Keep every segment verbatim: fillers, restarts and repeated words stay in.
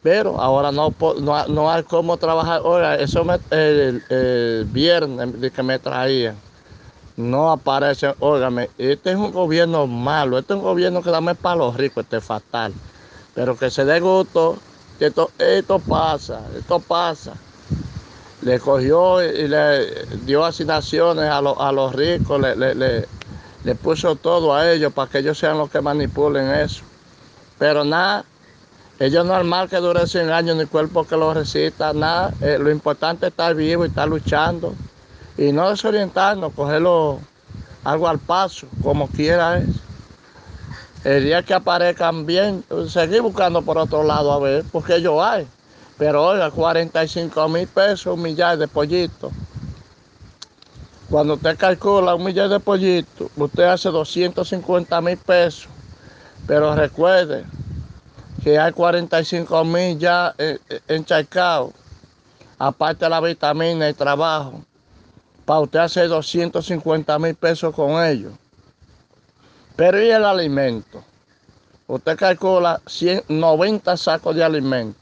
pero ahora no, po- no, ha- no hay cómo trabajar. Oiga, eso me, el, el viernes de que me traían, no aparece. Óigame, este es un gobierno malo, este es un gobierno que dame para los ricos, este es fatal. Pero que se dé gusto, que esto, esto pasa, esto pasa. Le cogió y le dio asignaciones a, lo- a los ricos, le, le, le, le puso todo a ellos para que ellos sean los que manipulen eso. Pero nada, ellos no es mal que dure cien años ni cuerpo que lo resista, nada. Eh, lo importante es estar vivo y estar luchando. Y no desorientarnos, cogerlo algo al paso, como quiera es. El día que aparezcan bien, seguir buscando por otro lado a ver, porque ellos hay. Pero oiga, cuarenta y cinco mil pesos, un millar de pollitos. Cuando usted calcula un millar de pollitos, usted hace doscientos cincuenta mil pesos. Pero recuerde que hay cuarenta y cinco mil ya eh, eh, encharcados, aparte de la vitamina y trabajo, para usted hacer doscientos cincuenta mil pesos con ellos. Pero ¿y el alimento? Usted calcula cien, noventa sacos de alimento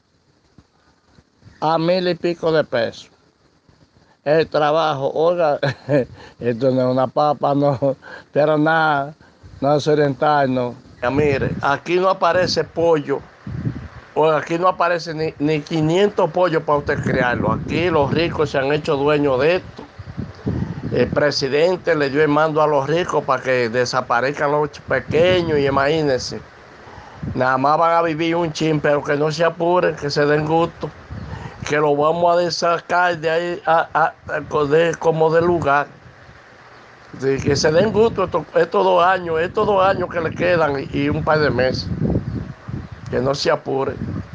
a mil y pico de pesos. El trabajo, oiga, esto no es una papa, no, pero nada, no es orientarnos. Ya, mire, aquí no aparece pollo, oiga, aquí no aparece ni, ni quinientos pollos para usted criarlo. Aquí los ricos se han hecho dueños de esto. El presidente le dio el mando a los ricos para que desaparezcan los pequeños y imagínense, nada más van a vivir un chin, pero que no se apuren, que se den gusto, que lo vamos a sacar de ahí a, a, a, de, como de lugar. De que se den gusto estos, estos dos años, estos dos años que le quedan y, y un par de meses. Que no se apure.